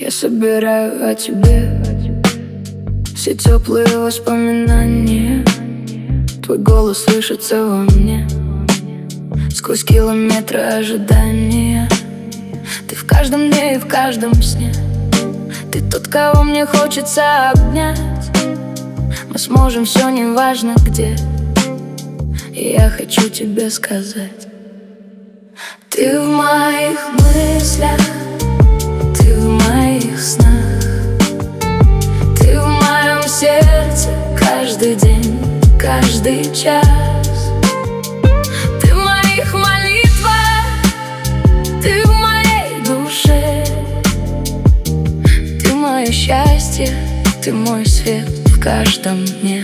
Я собираю о тебе все теплые воспоминания. Твой голос слышится во мне сквозь километры ожидания. Ты в каждом дне и в каждом сне. Ты тот, кого мне хочется обнять. Мы сможем все, неважно где. И я хочу тебе сказать: ты в моих мыслях, ты в моих снах, ты в моем сердце каждый день, каждый час. Ты в моих молитвах, ты в моей душе. Ты мое счастье, ты мой свет в каждом дне.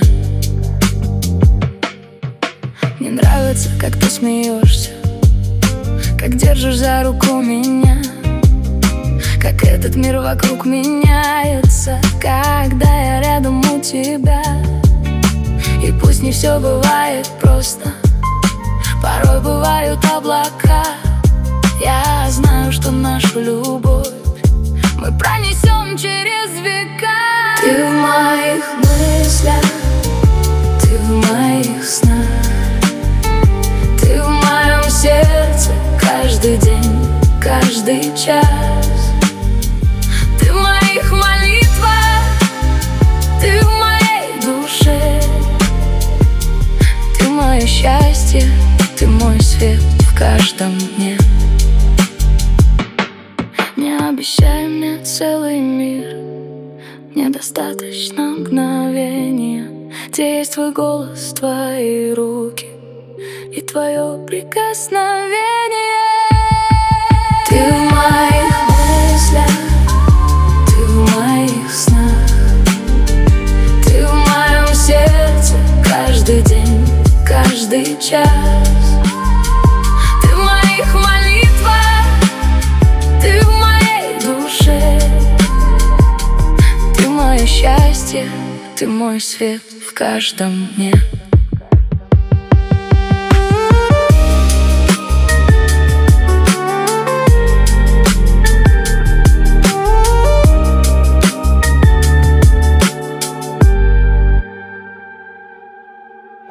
Мне нравится, как ты смеешься, как держишь за руку меня, как этот мир вокруг меняется, когда я рядом у тебя. И пусть не все бывает просто, порой бывают облака. Я знаю, что нашу любовь мы пронесем через века. Ты в моих мыслях, ты в моих снах, ты в моем сердце каждый день, каждый час. Ты в моих молитвах, ты в моей душе. Ты мое счастье, ты мой свет в каждом дне. Не обещай мне целый мир, мне достаточно мгновения, где есть твой голос, твои руки и твое прикосновение. Ты в моих мыслях, ты в моих снах, ты в моем сердце каждый день, каждый час. Ты в моих молитвах, ты в моей душе. Ты мое счастье, ты мой свет в каждом дне.